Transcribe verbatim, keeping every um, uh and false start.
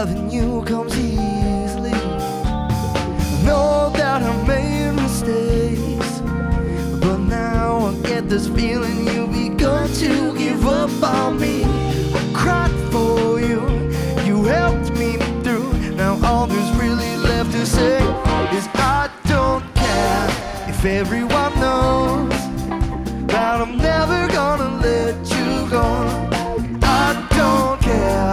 nothing new comes easily. I know that I've made mistakes, but now I get this feeling you've begun to give up on me. I cried for you, you helped me through. Now all there's really left to say is I don't care if everyone knows that I'm never gonna